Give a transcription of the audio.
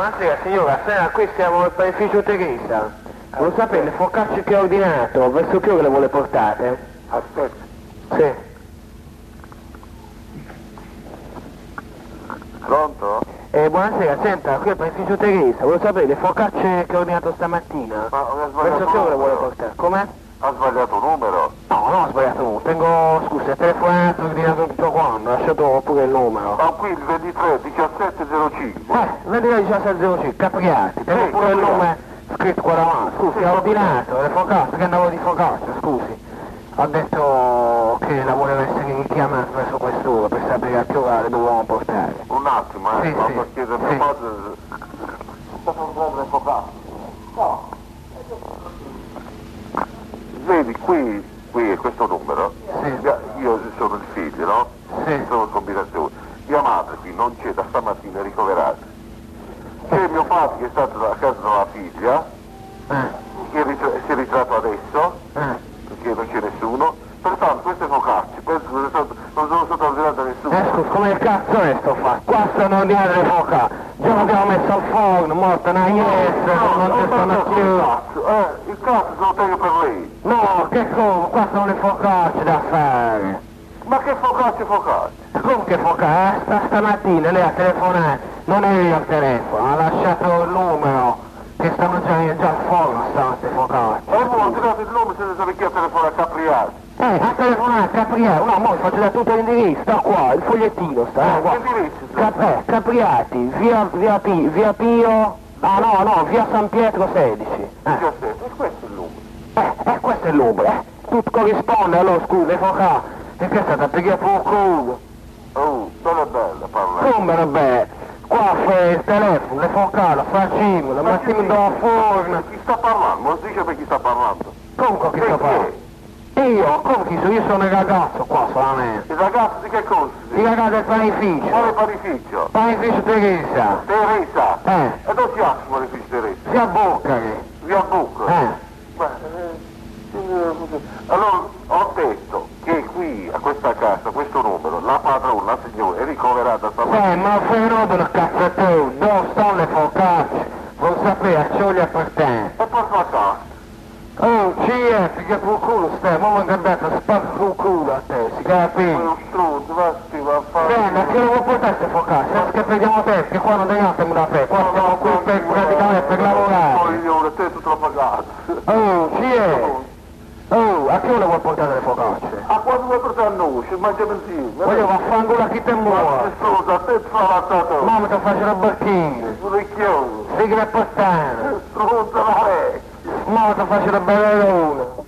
Buonasera signora, qui siamo al panificio Teresa. Lo sapete, le focacce che ho ordinato, verso che ore le vuole portate? Aspetta. Sì. Pronto? Buonasera, senta, qui al panificio Teresa, lo sapete, le focacce che ho ordinato stamattina? Ma ho Verso sbagliato che ore le vuole numero. portare? Com'è? Ha sbagliato numero. No, non ho sbagliato numero, tengo, scusa, ho telefonato, ho ordinato tutto quanto, ho lasciato pure il numero. Ho qui il 23 17 05. 23 Capriati, tengo Sì, pure il Capriati. nome scritto qua davanti, scusi, ho ordinato le focacce, che andavo di focaccia, scusi. Ho detto che la voleva essere richiamata verso quest'ora per sapere a che ora le dovevamo portare. Un attimo, Sì, ma sì, per chiedere sì. mio padre. Sta per prendere focacce. No. Vedi, qui è questo numero. Sì. Io sono il figlio, no? Sì. Sono in combinazione. Mia madre qui non c'è da stamattina ricoverata. C'è mio padre che è stato a casa della figlia, che si è ritratto adesso, perché non c'è nessuno. Pertanto queste focacce, non sono state ordinate da nessuno. Scusa, come il cazzo è sto fatto? Qua sono ordinate le focacce, già l'abbiamo messo al forno, morta una iessa, non ci stanno più. Il cazzo se lo tengo per lei. No, che come? Qua sono le focacce da fare. Ma che focacce? Come che focacce? Stamattina lei ha telefonato, non è io al telefono, ha lasciato il numero, che stanno già al forno, stanno queste focacce. E voi ho tirato il nome senza sapere chi ha telefonato a Capriati. Ha telefonato Capriati, no, mo faccio da tutto l'indirizzo, sta qua, il fogliettino sta, qua. Che indirizzo? Capriati, via Pio, via San Pietro 16. 17. E questo è il numero. Questo è il numero, tutto corrisponde, allora scusa, le focacce, e che è stata perché per il culo? Oh, non è bella parlare. Come non è bello? Qua fai il telefono, le focacce, la facciamo, la mettiamo da forno. Chi sta parlando? Non si dice per chi sta parlando. Comunque che sto parlando? Io, come chi sono? Io sono il ragazzo qua solamente. Il ragazzo di che cosa? Il ragazzo del panificio. Quale panificio? Panificio Teresa. Teresa. E dove si chiama il panificio Teresa? via Boccari. Via Bucca. Allora, ho detto che qui, a questa casa, questo numero, la padrona, la signora, è ricoverata stamattina. Ma il fenomeno cazzo tu, dove sono le focacce? Non sapere, ci voglio per te. E porta a casa. Oh, CF, che per il culo stai, ma mi andate a spacca il culo a te, si Ma è capisce? uno struzzo, va a fare. Bene, che lo vuoi portare queste focacce? Adesso che prendiamo te, che qua non teniamo da te, qua siamo qui per praticamente per lavorare. Coglione, te tutto pagato. Oh, CF! Oh, a che ora vuoi portare le focacce? A quando vuoi portare a noi? Ci mangiamo insieme. Voglio vaffanculo a chi te Ma muore. scusa, te ti fa la tata. Mamma ti faccio la barchina. Ricchione. Sigla postana. Struzzo, la è. Mamma ti faccio la bella luna.